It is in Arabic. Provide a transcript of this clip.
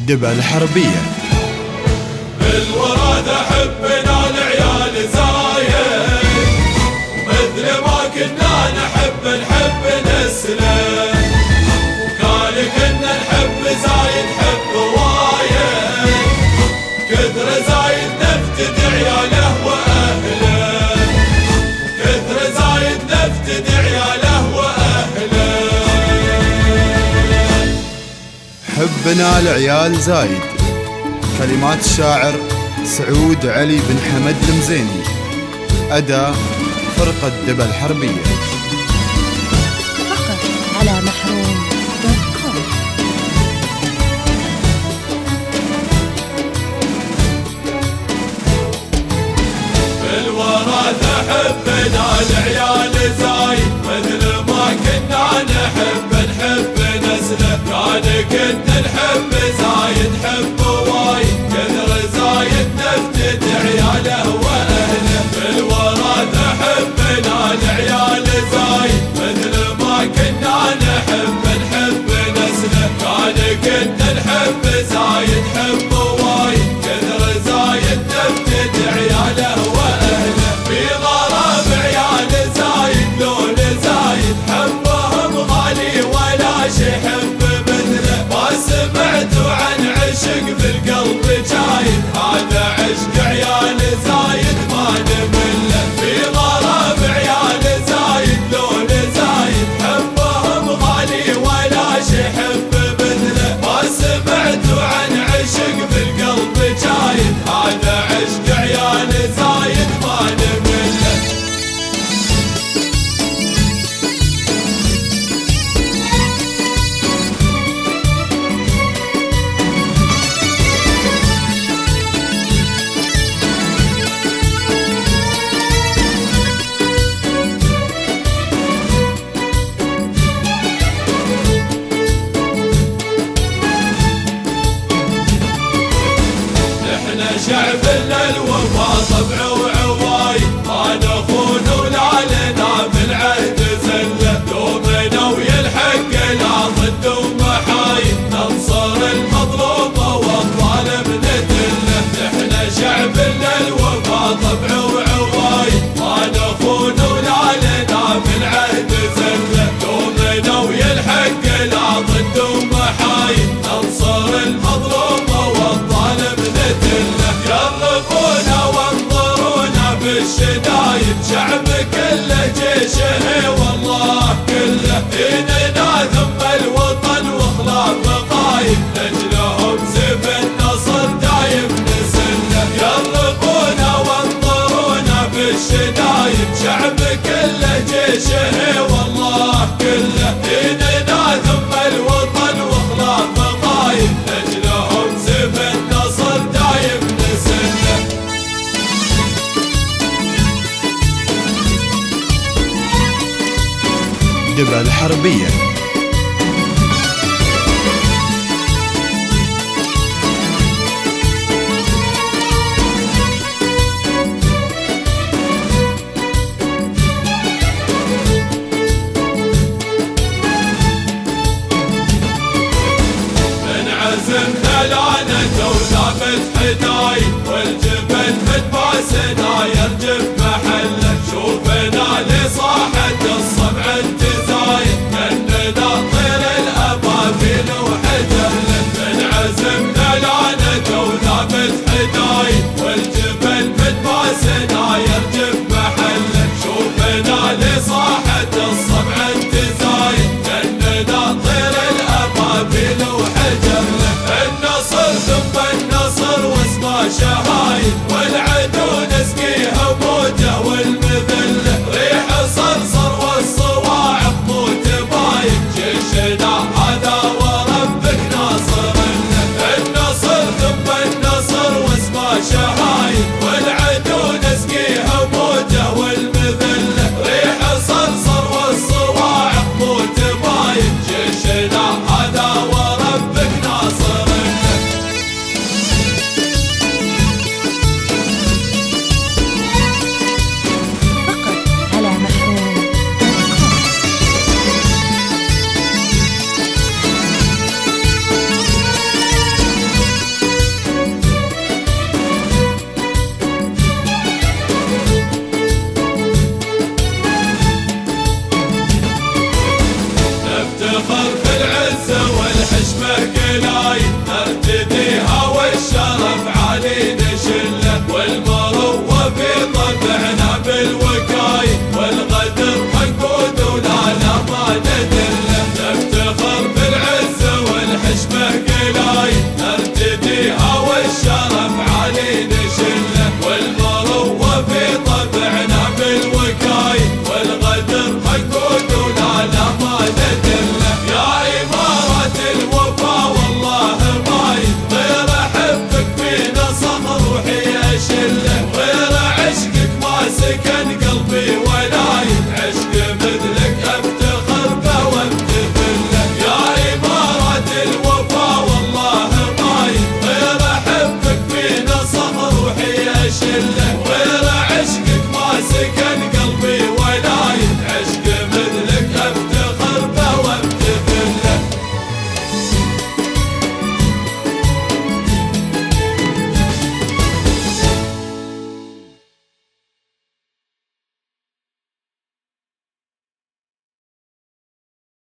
دبا الحربية. بالوراد احبنا العيال زايد، مثل ما كنا نحب نسلم، وكان كنا نحب زايد حب وايد، كثر زايد نفتد عياله واهله، كثر زايد نفتد عياله واهله. حبنا العيال زايد، كلمات الشاعر سعود علي بن حمد المزيني، أداء فرقة دبا الحربية. فقط على محروم.com. بالوراث حبنا العيال زايد، مثل ما كنا نحب نسله، كان كنا نحب زايد حب وايد، كثر زايد نفتد عياله واهله. بالوراث حبنا العيال زايد، مثل ما كنا نحب نسله، كان كنا نحب زايد حب وايد، كثر زايد نفتد عياله واهله. في غرام عيال زايد لون زايد، حبهم غالي ولا شي حب مثله، ما سمعتوا عن عشق بالقلب جايد، هذا عشق عيال زايد ما نمله. في غرام عيال زايد لون زايد، حبهم غالي ولا شي حب مثله، ما سمعتوا عن عشق بالقلب جايد، هذا عشق عيال زايد ما نمله. نحن شعب الوفا طبع وعواي، ما نخون ولا لنا بالعهد زله، دومنا ويا الحق لا ضد ومحايد، ننصر المظلوم والظالم نذله. نحن شعب الوفا طبع وعواي، ما نخون ولا لنا بالعهد زله، دومنا ويا الحق لا ضد ومحايد، ننصر المظلوم والظالم نذله. يرقونا وانظرونا بالشدايد، شعب كله جيشه والله كله، ديننا ثم الوطن وخلاف قايد، لجلهم سيف النصر دايم نسله. يرقونا وانظرونا بالشدايد، شعب كله جيشه والله كله، ديننا ثم الوطن وخلاف قايد، لجلهم سيف النصر دايم نسله. دبا الحربية. من عزمنا لعنة وثابت حداي، والجبل متباسنا يرجف محله، شوفنا لصاحة الصبع انتزايد، كننا طير الأبابيل وحجله. من عزمنا لعنة وثابت حداي، والجبل متباسنا يرجف محله، شوفنا لصاحة الصبع انتزايد، كننا طير الأبابيل وحجله. النصر ثم النصر واسمه شهايد، والعدو نسقيها موته والمذله، ريح صرصر والصواعق موت بايد، جيشنا هذا وربك ناصر له. كل